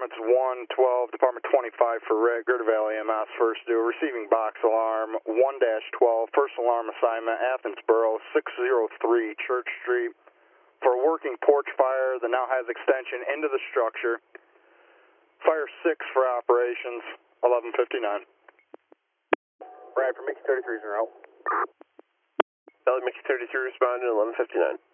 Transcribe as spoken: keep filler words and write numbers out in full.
Departments one twelve, Department twenty-five for Rick, Gerda Valley M S, first due, receiving box alarm one dash twelve, first alarm assignment, Athensboro, six oh three Church Street, for a working porch fire that now has extension into the structure. Fire six for operations, eleven fifty-nine. Right, for Mickey thirty-three is in route. Valley Mickey thirty-three responding, eleven fifty-nine.